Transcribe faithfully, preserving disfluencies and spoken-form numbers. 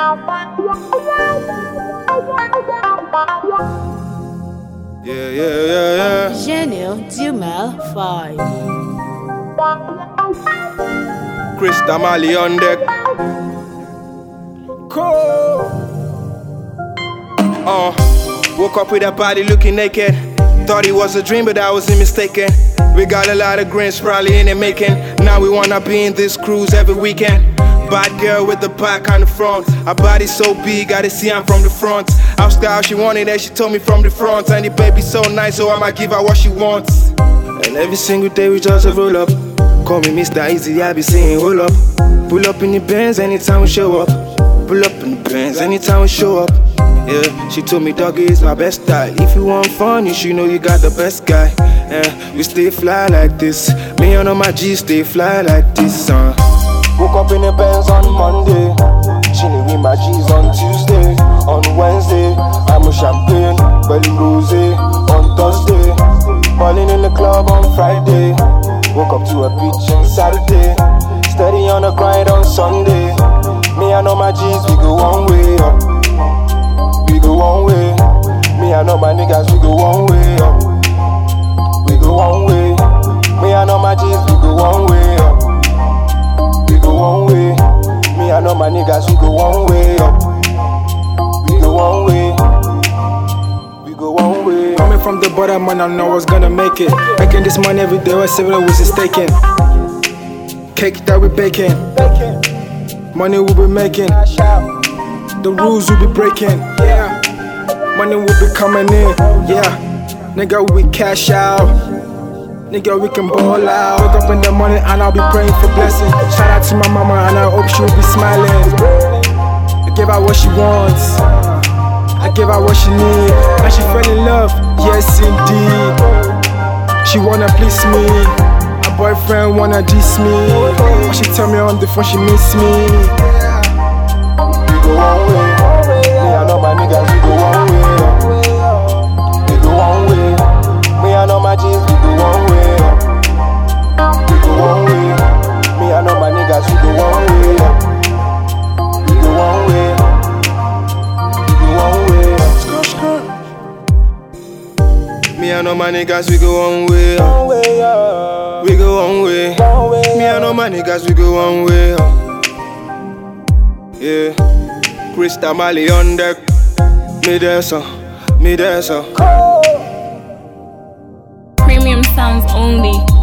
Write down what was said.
Yeah, yeah, yeah, yeah. Gênio Dumel five. Chris Damali on deck. Cool. Uh, woke up with that body looking naked. Thought it was a dream, but I wasn't mistaken. We got a lot of grins probably in the making. Now we wanna be in this cruise every weekend. Bad girl with the back on the front. Her body so big, gotta see I'm from the front. Asked her how she wanted it, she told me from the front. And the baby so nice, so I'ma give her what she wants. And every single day we just roll up. Call me Mister Easy, I be saying hold up. Pull up in the Benz anytime we show up. Pull up in the Benz anytime we show up. Yeah, she told me doggy is my best style. If you want fun, you should know you got the best guy. Yeah, we stay fly like this. Me and all my G's stay fly like this. Uh. Woke up in the Benz on Monday, chilling with my G's on Tuesday. On Wednesday, I'm a champagne, belly rosé. On Thursday, balling in the club on Friday. Woke up to a beach on Saturday, steady on the grind on Sunday. Me and all my G's, we go one way up. We go one way. Me and all my niggas, we go one way up. We go one way. Me and all my G's, we go one way up. We go one way. Me and all my niggas, we go one way up. We go one way. We go one way. Coming from the bottom, man, I know I was gonna make it. Making this money every day, was seven was a staking. Cake that we baking. Money we be making. The rules we be breaking. Yeah. Money will be coming in. Yeah. Nigga, we cash out. Nigga, we can ball out. Wake up in the morning and I'll be praying for blessings. Shout out to my mama and I hope she'll be smiling. I give her what she wants. I give her what she needs. And she fell in love. Yes, indeed. She wanna please me. My boyfriend wanna diss me. But she tell me on the phone she miss me. We go one way. Me and all my niggas, we go one way. We go one way. Me and all my G's, we go one way. We go one way. Me and all my niggas, we go one way. We go one way. We go one way. Me and all my niggas, we go one way. We go one way. Me and all my niggas, we go one way. Yeah. Chris Damali on deck. Me there, so. Me there, so. Premium sounds only.